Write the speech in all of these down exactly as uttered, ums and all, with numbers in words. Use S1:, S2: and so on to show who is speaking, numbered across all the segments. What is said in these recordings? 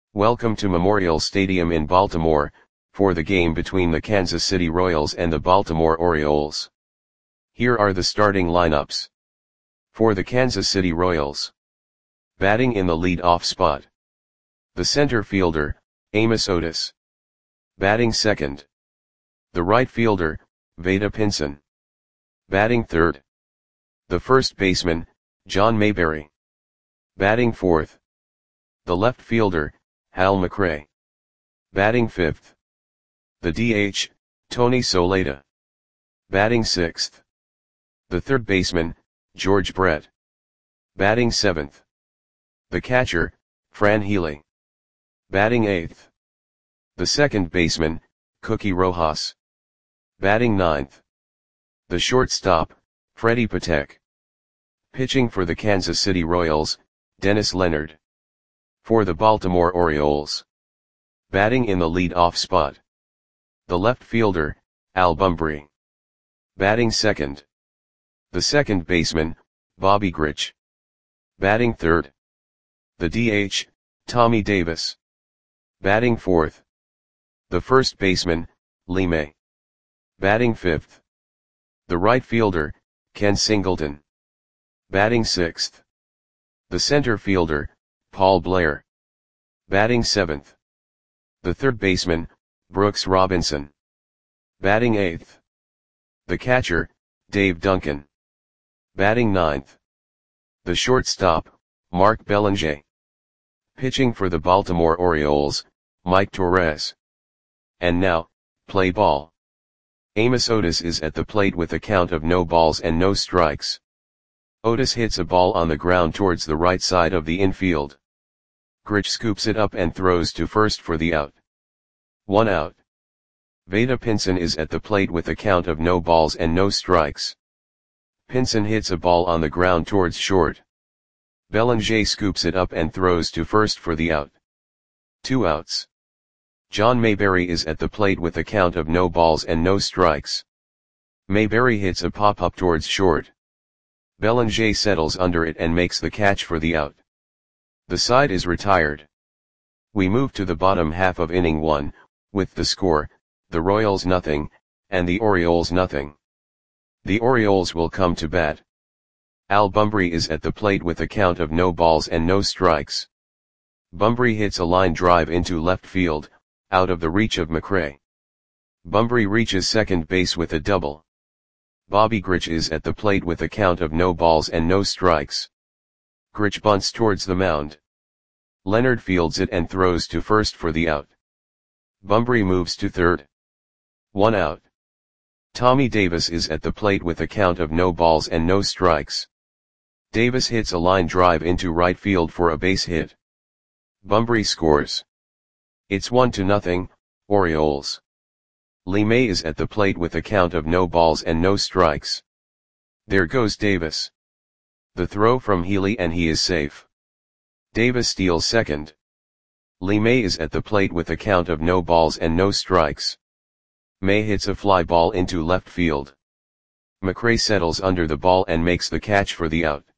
S1: Welcome to Memorial Stadium in Baltimore, for the game between the Kansas City Royals and the Baltimore Orioles. Here are the starting lineups. For the Kansas City Royals. Batting in the lead-off spot. The center fielder, Amos Otis. Batting second. The right fielder, Vada Pinson. Batting third. The first baseman, John Mayberry. Batting fourth. The left fielder, Hal McRae. Batting fifth. The D H, Tony Soleta. Batting sixth. The third baseman, George Brett. Batting seventh. The catcher, Fran Healy. Batting eighth. The second baseman, Cookie Rojas. Batting ninth. The shortstop, Freddie Patek. Pitching for the Kansas City Royals, Dennis Leonard. For the Baltimore Orioles. Batting in the lead-off spot. The left fielder, Al Bumbry. Batting second. The second baseman, Bobby Grich. Batting third. The D H, Tommy Davis. Batting fourth. The first baseman, Lee May. Batting fifth. The right fielder, Ken Singleton. Batting sixth. The center fielder, Paul Blair. Batting seventh. The third baseman, Brooks Robinson. Batting eighth. The catcher, Dave Duncan. Batting ninth. The shortstop, Mark Belanger. Pitching for the Baltimore Orioles, Mike Torres. And now, play ball. Amos Otis is at the plate with a count of no balls and no strikes. Otis hits a ball on the ground towards the right side of the infield. Grich scoops it up and throws to first for the out. One out. Vada Pinson is at the plate with a count of no balls and no strikes. Pinson hits a ball on the ground towards short. Belanger scoops it up and throws to first for the out. Two outs. John Mayberry is at the plate with a count of no balls and no strikes. Mayberry hits a pop-up towards short. Belanger settles under it and makes the catch for the out. The side is retired. We move to the bottom half of inning one, with the score, the Royals nothing, and the Orioles nothing. The Orioles will come to bat. Al Bumbry is at the plate with a count of no balls and no strikes. Bumbry hits a line drive into left field, out of the reach of McRae. Bumbry reaches second base with a double. Bobby Grich is at the plate with a count of no balls and no strikes. Grich bunts towards the mound. Leonard fields it and throws to first for the out. Bumbry moves to third. One out. Tommy Davis is at the plate with a count of no balls and no strikes. Davis hits a line drive into right field for a base hit. Bumbry scores. It's one to nothing, Orioles. Lee May is at the plate with a count of no balls and no strikes. There goes Davis. The throw from Healy and he is safe. Davis steals second. Lee May is at the plate with a count of no balls and no strikes. May hits a fly ball into left field. McRae settles under the ball and makes the catch for the out.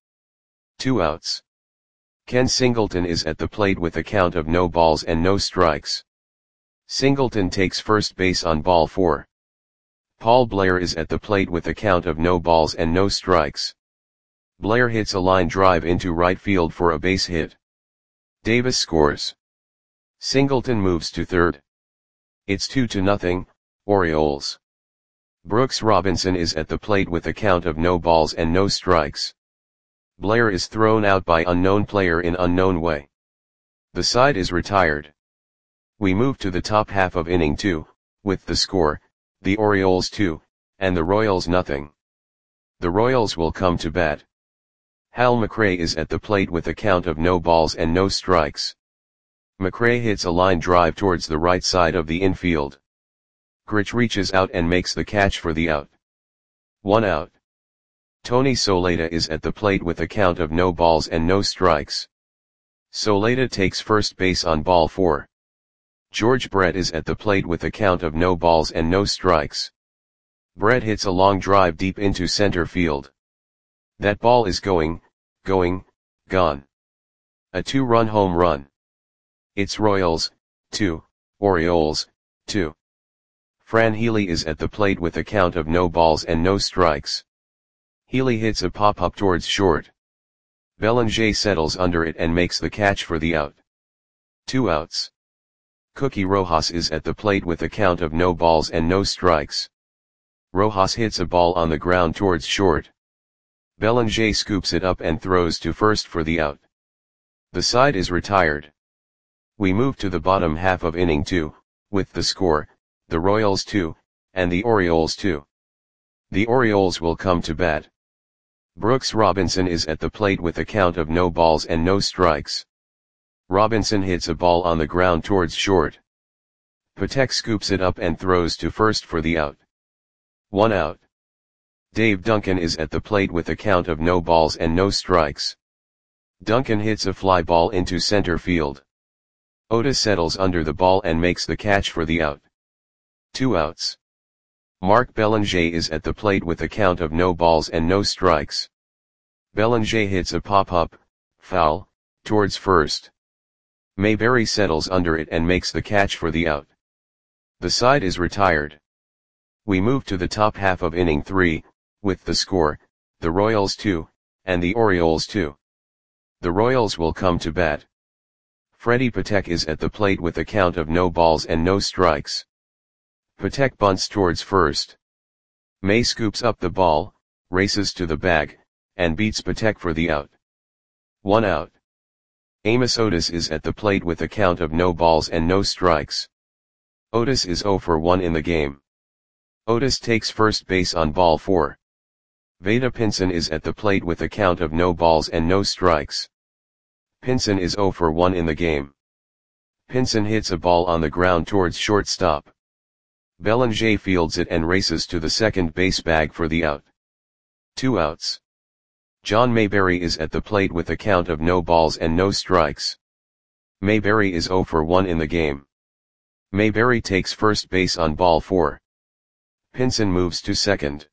S1: Two outs. Ken Singleton is at the plate with a count of no balls and no strikes. Singleton takes first base on ball four. Paul Blair is at the plate with a count of no balls and no strikes. Blair hits a line drive into right field for a base hit. Davis scores. Singleton moves to third. It's two to nothing, Orioles. Brooks Robinson is at the plate with a count of no balls and no strikes. Blair is thrown out by unknown player in unknown way. The side is retired. We move to the top half of inning two, with the score, the Orioles two, and the Royals nothing. The Royals will come to bat. Hal McRae is at the plate with a count of no balls and no strikes. McRae hits a line drive towards the right side of the infield. Grich reaches out and makes the catch for the out. One out. Tony Soleta is at the plate with a count of no balls and no strikes. Soleta takes first base on ball four. George Brett is at the plate with a count of no balls and no strikes. Brett hits a long drive deep into center field. That ball is going, going, gone. A two-run home run. It's Royals, two, Orioles, two. Fran Healy is at the plate with a count of no balls and no strikes. Healy hits a pop-up towards short. Belanger settles under it and makes the catch for the out. Two outs. Cookie Rojas is at the plate with a count of no balls and no strikes. Rojas hits a ball on the ground towards short. Belanger scoops it up and throws to first for the out. The side is retired. We move to the bottom half of inning two, with the score, the Royals two, and the Orioles two. The Orioles will come to bat. Brooks Robinson is at the plate with a count of no balls and no strikes. Robinson hits a ball on the ground towards short. Patek scoops it up and throws to first for the out. One out. Dave Duncan is at the plate with a count of no balls and no strikes. Duncan hits a fly ball into center field. Otis settles under the ball and makes the catch for the out. Two outs. Mark Belanger is at the plate with a count of no balls and no strikes. Belanger hits a pop-up, foul, towards first. Mayberry settles under it and makes the catch for the out. The side is retired. We move to the top half of inning three, with the score, the Royals two, and the Orioles two. The Royals will come to bat. Freddie Patek is at the plate with a count of no balls and no strikes. Patek bunts towards first. May scoops up the ball, races to the bag, and beats Patek for the out. One out. Amos Otis is at the plate with a count of no balls and no strikes. Otis is oh for one in the game. Otis takes first base on ball four. Vada Pinson is at the plate with a count of no balls and no strikes. Pinson is oh for one in the game. Pinson hits a ball on the ground towards shortstop. Belanger fields it and races to the second base bag for the out. Two outs. John Mayberry is at the plate with a count of no balls and no strikes. Mayberry is oh for one in the game. Mayberry takes first base on ball four. Pinson moves to second.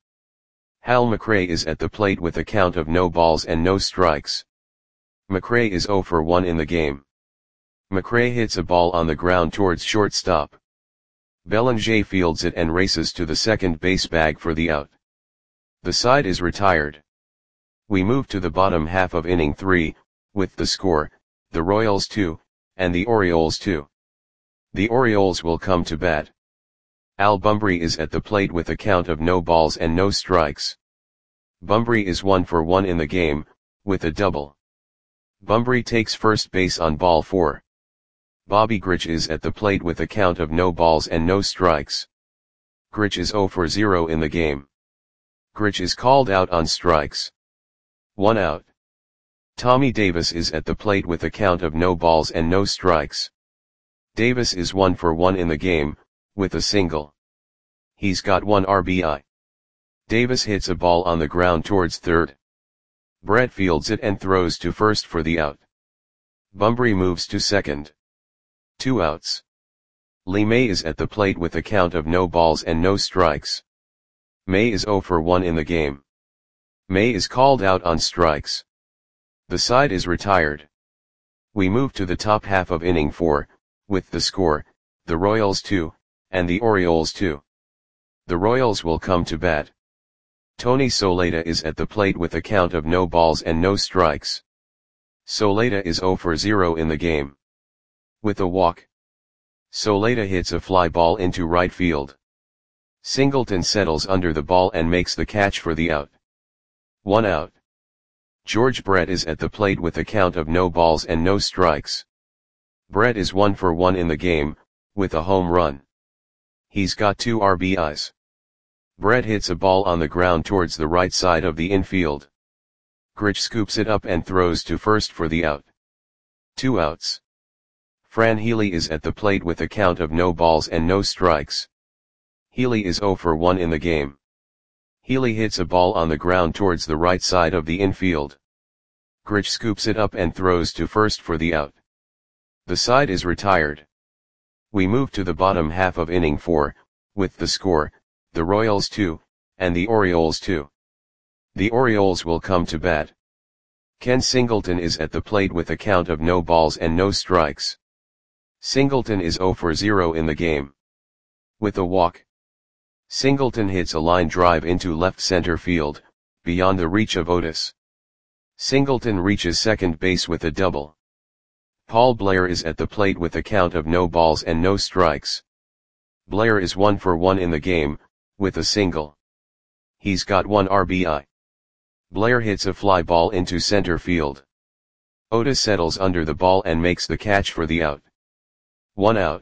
S1: Hal McRae is at the plate with a count of no balls and no strikes. McRae is oh for one in the game. McRae hits a ball on the ground towards shortstop. Belanger fields it and races to the second base bag for the out. The side is retired. We move to the bottom half of inning three, with the score, the Royals two, and the Orioles two. The Orioles will come to bat. Al Bumbry is at the plate with a count of no balls and no strikes. Bumbry is one for one in the game, with a double. Bumbry takes first base on ball four. Bobby Grich is at the plate with a count of no balls and no strikes. Grich is oh for zero in the game. Grich is called out on strikes. One out. Tommy Davis is at the plate with a count of no balls and no strikes. Davis is one for one in the game, with a single. He's got one R B I. Davis hits a ball on the ground towards third. Brett fields it and throws to first for the out. Bumbry moves to second. Two outs. Lee May is at the plate with a count of no balls and no strikes. May is oh for one in the game. May is called out on strikes. The side is retired. We move to the top half of inning four, with the score, the Royals two, and the Orioles two. The Royals will come to bat. Tony Soleta is at the plate with a count of no balls and no strikes. Soleta is oh for zero in the game. With a walk. Soleta hits a fly ball into right field. Singleton settles under the ball and makes the catch for the out. One out. George Brett is at the plate with a count of no balls and no strikes. Brett is one for one in the game, with a home run. He's got two R B Is. Brett hits a ball on the ground towards the right side of the infield. Grich scoops it up and throws to first for the out. Two outs. Fran Healy is at the plate with a count of no balls and no strikes. Healy is oh for one in the game. Healy hits a ball on the ground towards the right side of the infield. Grich scoops it up and throws to first for the out. The side is retired. We move to the bottom half of inning four, with the score, the Royals two, and the Orioles two. The Orioles will come to bat. Ken Singleton is at the plate with a count of no balls and no strikes. Singleton is zero for zero in the game. With a walk, Singleton hits a line drive into left center field, beyond the reach of Otis. Singleton reaches second base with a double. Paul Blair is at the plate with a count of no balls and no strikes. Blair is one for one in the game, with a single. He's got one R B I. Blair hits a fly ball into center field. Otis settles under the ball and makes the catch for the out. One out.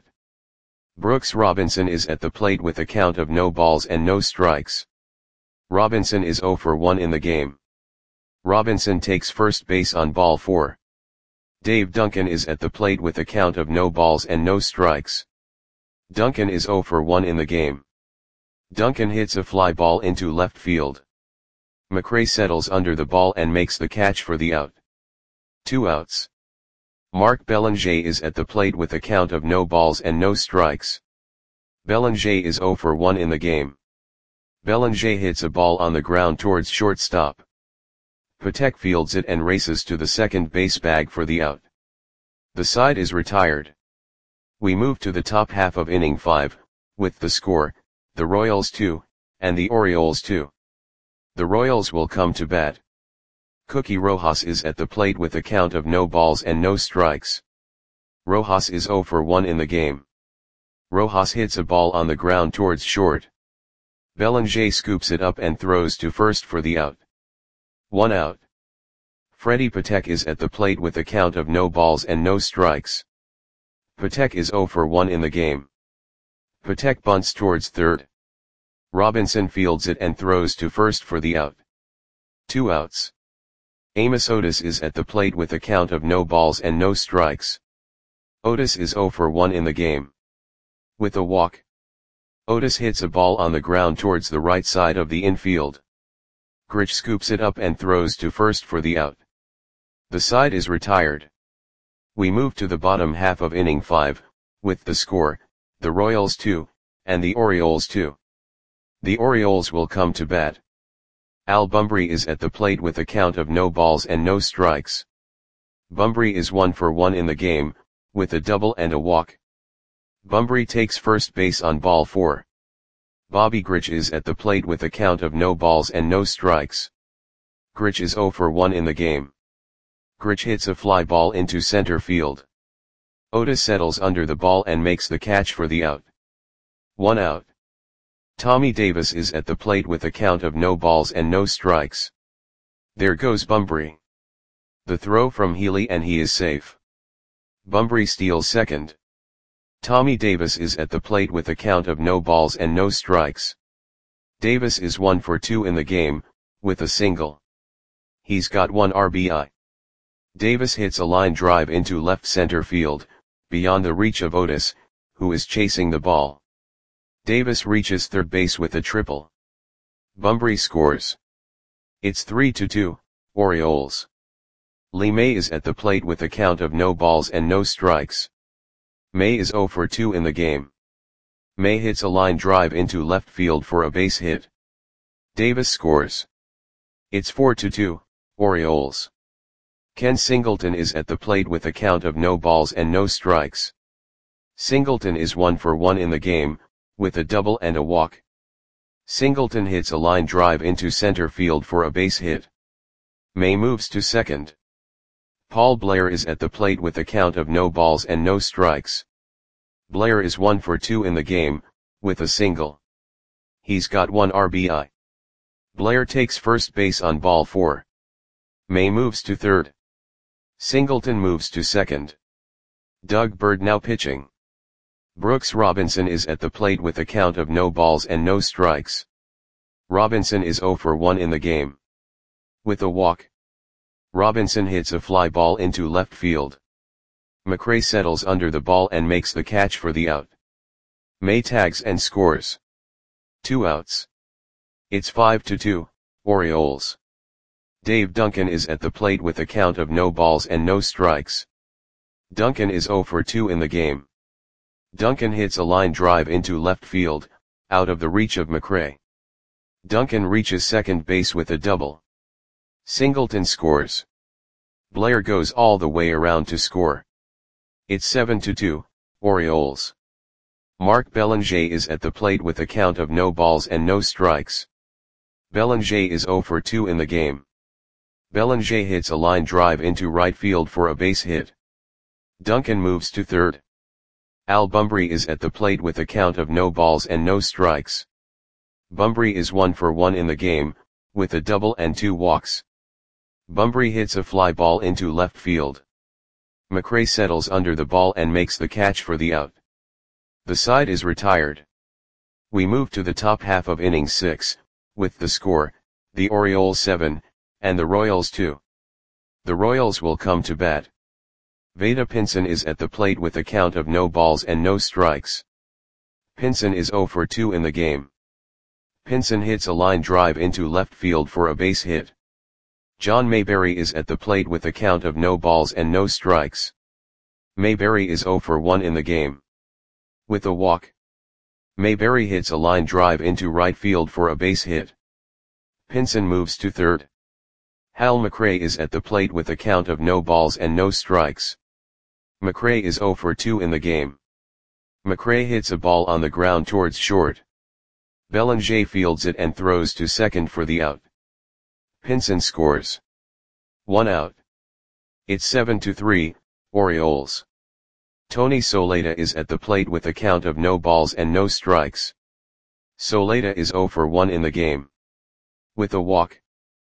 S1: Brooks Robinson is at the plate with a count of no balls and no strikes. Robinson is zero for one in the game. Robinson takes first base on ball four. Dave Duncan is at the plate with a count of no balls and no strikes. Duncan is zero for one in the game. Duncan hits a fly ball into left field. McRae settles under the ball and makes the catch for the out. Two outs. Mark Belanger is at the plate with a count of no balls and no strikes. Belanger is zero for one in the game. Belanger hits a ball on the ground towards shortstop. Patek fields it and races to the second base bag for the out. The side is retired. We move to the top half of inning five, with the score, the Royals two, and the Orioles two. The Royals will come to bat. Cookie Rojas is at the plate with a count of no balls and no strikes. Rojas is zero for one in the game. Rojas hits a ball on the ground towards short. Belanger scoops it up and throws to first for the out. One out. Freddie Patek is at the plate with a count of no balls and no strikes. Patek is zero for one in the game. Patek bunts towards third. Robinson fields it and throws to first for the out. Two outs. Amos Otis is at the plate with a count of no balls and no strikes. Otis is zero for one in the game. With a walk, Otis hits a ball on the ground towards the right side of the infield. Grich scoops it up and throws to first for the out. The side is retired. We move to the bottom half of inning five, with the score, the Royals two, and the Orioles two. The Orioles will come to bat. Al Bumbry is at the plate with a count of no balls and no strikes. Bumbry is one for one in the game, with a double and a walk. Bumbry takes first base on ball four. Bobby Grich is at the plate with a count of no balls and no strikes. Grich is zero for one in the game. Grich hits a fly ball into center field. Otis settles under the ball and makes the catch for the out. One out. Tommy Davis is at the plate with a count of no balls and no strikes. There goes Bumbry. The throw from Healy and he is safe. Bumbry steals second. Tommy Davis is at the plate with a count of no balls and no strikes. Davis is one for two in the game, with a single. He's got one R B I. Davis hits a line drive into left center field, beyond the reach of Otis, who is chasing the ball. Davis reaches third base with a triple. Bumbry scores. It's three to two, Orioles. Lee May is at the plate with a count of no balls and no strikes. May is zero for two in the game. May hits a line drive into left field for a base hit. Davis scores. It's four to two, Orioles. Ken Singleton is at the plate with a count of no balls and no strikes. Singleton is one for one in the game, with a double and a walk. Singleton hits a line drive into center field for a base hit. May moves to second. Paul Blair is at the plate with a count of no balls and no strikes. Blair is one for two in the game, with a single. He's got one R B I. Blair takes first base on ball four. May moves to third. Singleton moves to second. Doug Bird now pitching. Brooks Robinson is at the plate with a count of no balls and no strikes. Robinson is zero for one in the game. With a walk, Robinson hits a fly ball into left field. McRae settles under the ball and makes the catch for the out. May tags and scores. Two outs. It's five to two, Orioles. Dave Duncan is at the plate with a count of no balls and no strikes. Duncan is zero for two in the game. Duncan hits a line drive into left field, out of the reach of McRae. Duncan reaches second base with a double. Singleton scores. Blair goes all the way around to score. It's seven to two, Orioles. Marc Belanger is at the plate with a count of no balls and no strikes. Belanger is zero for two in the game. Belanger hits a line drive into right field for a base hit. Duncan moves to third. Al Bumbry is at the plate with a count of no balls and no strikes. Bumbry is one for one in the game, with a double and two walks. Bumbry hits a fly ball into left field. McRae settles under the ball and makes the catch for the out. The side is retired. We move to the top half of inning six, with the score, the Orioles seven, and the Royals two. The Royals will come to bat. Vada Pinson is at the plate with a count of no balls and no strikes. Pinson is zero for two in the game. Pinson hits a line drive into left field for a base hit. John Mayberry is at the plate with a count of no balls and no strikes. Mayberry is zero for one in the game. With a walk. Mayberry hits a line drive into right field for a base hit. Pinson moves to third. Hal McRae is at the plate with a count of no balls and no strikes. McRae is zero for two in the game. McRae hits a ball on the ground towards short. Belanger fields it and throws to second for the out. Pinson scores. One out. It's seven to three, Orioles. Tony Soleta is at the plate with a count of no balls and no strikes. Soleta is zero for one in the game. With a walk.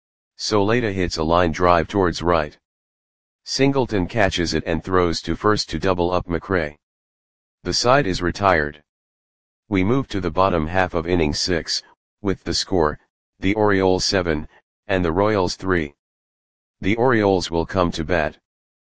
S1: Soleta hits a line drive towards right. Singleton catches it and throws to first to double up McRae. The side is retired. We move to the bottom half of inning six, with the score, the Orioles seven, and the Royals three. The Orioles will come to bat.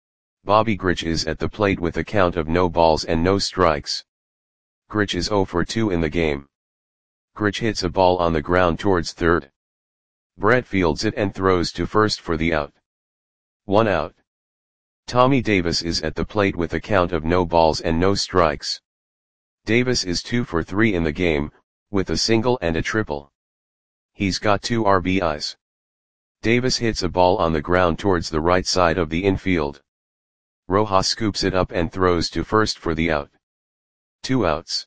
S1: Bobby Grich is at the plate with a count of no balls and no strikes. Grich is zero for two in the game. Grich hits a ball on the ground towards third. Brett fields it and throws to first for the out. One out. Tommy Davis is at the plate with a count of no balls and no strikes. Davis is two for three in the game, with a single and a triple. He's got two R B Is. Davis hits a ball on the ground towards the right side of the infield. Rojas scoops it up and throws to first for the out. Two outs.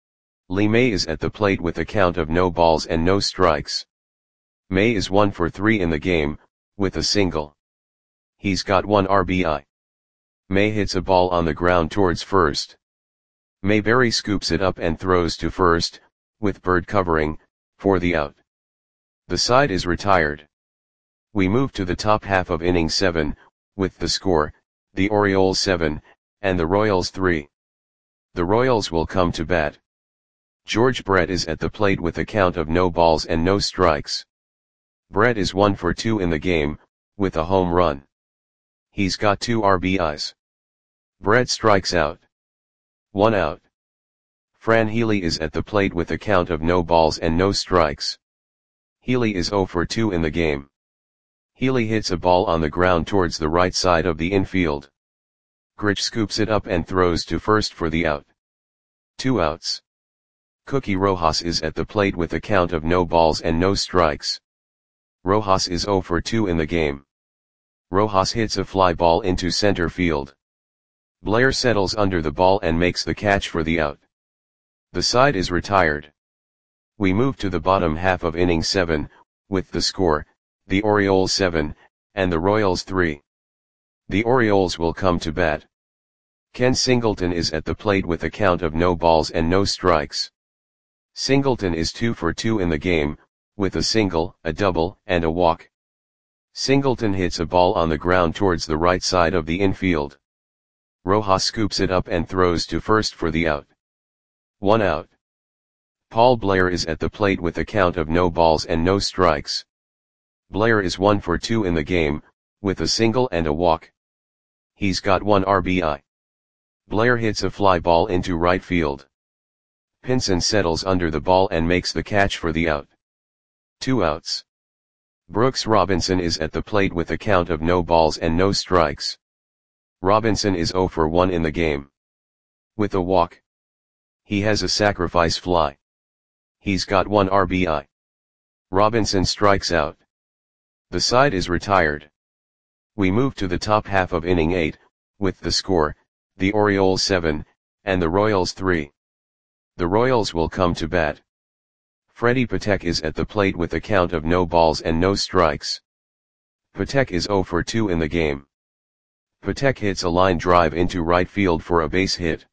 S1: Lee May is at the plate with a count of no balls and no strikes. May is one for three in the game, with a single. He's got one R B I. May hits a ball on the ground towards first. Mayberry scoops it up and throws to first, with Bird covering, for the out. The side is retired. We move to the top half of inning seven, with the score, the Orioles seven, and the Royals three. The Royals will come to bat. George Brett is at the plate with a count of no balls and no strikes. Brett is one for two in the game, with a home run. He's got two R B Is. Brett strikes out. One out. Fran Healy is at the plate with a count of no balls and no strikes. Healy is zero for two in the game. Healy hits a ball on the ground towards the right side of the infield. Grich scoops it up and throws to first for the out. Two outs. Cookie Rojas is at the plate with a count of no balls and no strikes. Rojas is zero for two in the game. Rojas hits a fly ball into center field. Blair settles under the ball and makes the catch for the out. The side is retired. We move to the bottom half of inning seven, with the score, the Orioles seven, and the Royals three. The Orioles will come to bat. Ken Singleton is at the plate with a count of no balls and no strikes. Singleton is two for two in the game, with a single, a double, and a walk. Singleton hits a ball on the ground towards the right side of the infield. Rojas scoops it up and throws to first for the out. One out. Paul Blair is at the plate with a count of no balls and no strikes. Blair is one for two in the game, with a single and a walk. He's got one R B I. Blair hits a fly ball into right field. Pinson settles under the ball and makes the catch for the out. Two outs. Brooks Robinson is at the plate with a count of no balls and no strikes. Robinson is zero for one in the game. With a walk. He has a sacrifice fly. He's got one R B I. Robinson strikes out. The side is retired. We move to the top half of inning eight, with the score, the Orioles seven, and the Royals three. The Royals will come to bat. Freddie Patek is at the plate with a count of no balls and no strikes. Patek is zero for two in the game. Patek hits a line drive into right field for a base hit.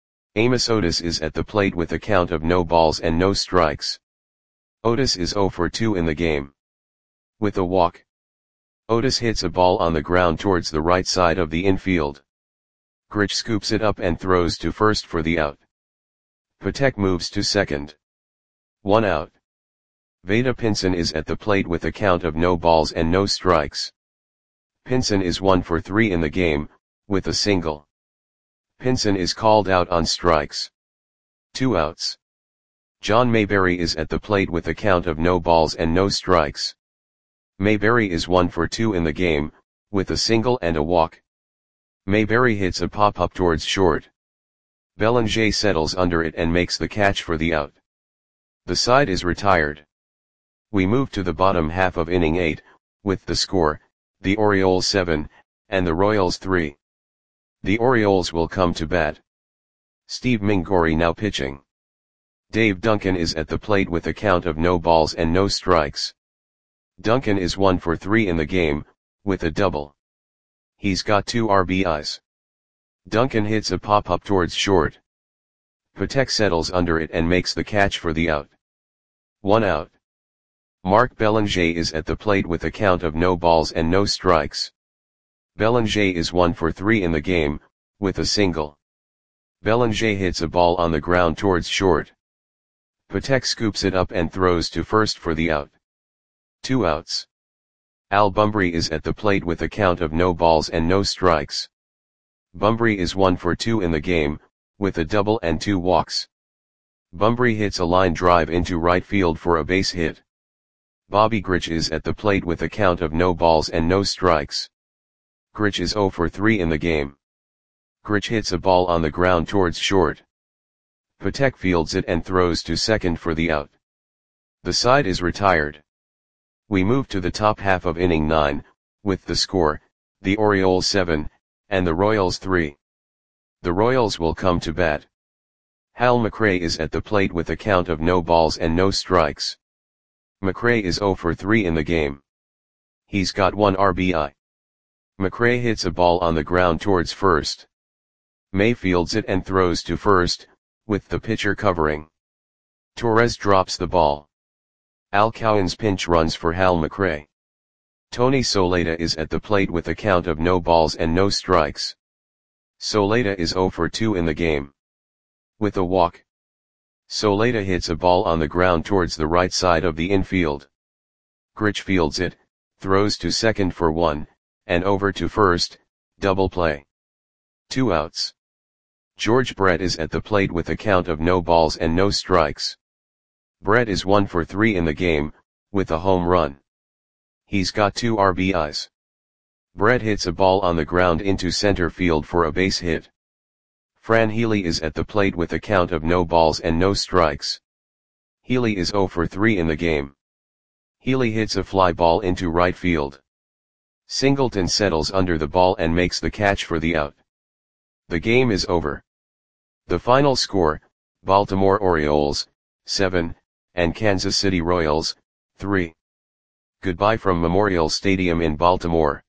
S1: Amos Otis is at the plate with a count of no balls and no strikes. Otis is zero for two in the game. With a walk. Otis hits a ball on the ground towards the right side of the infield. Grich scoops it up and throws to first for the out. Patek moves to second. One out. Vada Pinson is at the plate with a count of no balls and no strikes. Pinson is one for three in the game, with a single. Pinson is called out on strikes. Two outs. John Mayberry is at the plate with a count of no balls and no strikes. Mayberry is one for two in the game, with a single and a walk. Mayberry hits a pop-up towards short. Belanger settles under it and makes the catch for the out. The side is retired. We move to the bottom half of inning eight, with the score, the Orioles seven, and the Royals three. The Orioles will come to bat. Steve Mingori now pitching. Dave Duncan is at the plate with a count of no balls and no strikes. Duncan is one for three in the game, with a double. He's got two R B Is. Duncan hits a pop-up towards short. Patek settles under it and makes the catch for the out. One out. Mark Belanger is at the plate with a count of no balls and no strikes. Belanger is one for three in the game, with a single. Belanger hits a ball on the ground towards short. Patek scoops it up and throws to first for the out. Two outs. Al Bumbry is at the plate with a count of no balls and no strikes. Bumbry is one for two in the game, with a double and two walks. Bumbry hits a line drive into right field for a base hit. Bobby Grich is at the plate with a count of no balls and no strikes. Grich is zero for three in the game. Grich hits a ball on the ground towards short. Patek fields it and throws to second for the out. The side is retired. We move to the top half of inning nine, with the score, the Orioles seven, and the Royals three. The Royals will come to bat. Hal McRae is at the plate with a count of no balls and no strikes. McRae is zero for three in the game. He's got one R B I. McRae hits a ball on the ground towards first. May fields it and throws to first, with the pitcher covering. Torres drops the ball. Al Cowan's pinch runs for Hal McRae. Tony Soleta is at the plate with a count of no balls and no strikes. Soleta is zero for two in the game. With a walk. Soleta hits a ball on the ground towards the right side of the infield. Grich fields it, throws to second for one, and over to first, double play. Two outs. George Brett is at the plate with a count of no balls and no strikes. Brett is one for three in the game, with a home run. He's got two R B Is. Brett hits a ball on the ground into center field for a base hit. Fran Healy is at the plate with a count of no balls and no strikes. Healy is zero for three in the game. Healy hits a fly ball into right field. Singleton settles under the ball and makes the catch for the out. The game is over. The final score, Baltimore Orioles, seven, and Kansas City Royals, three. Goodbye from Memorial Stadium in Baltimore.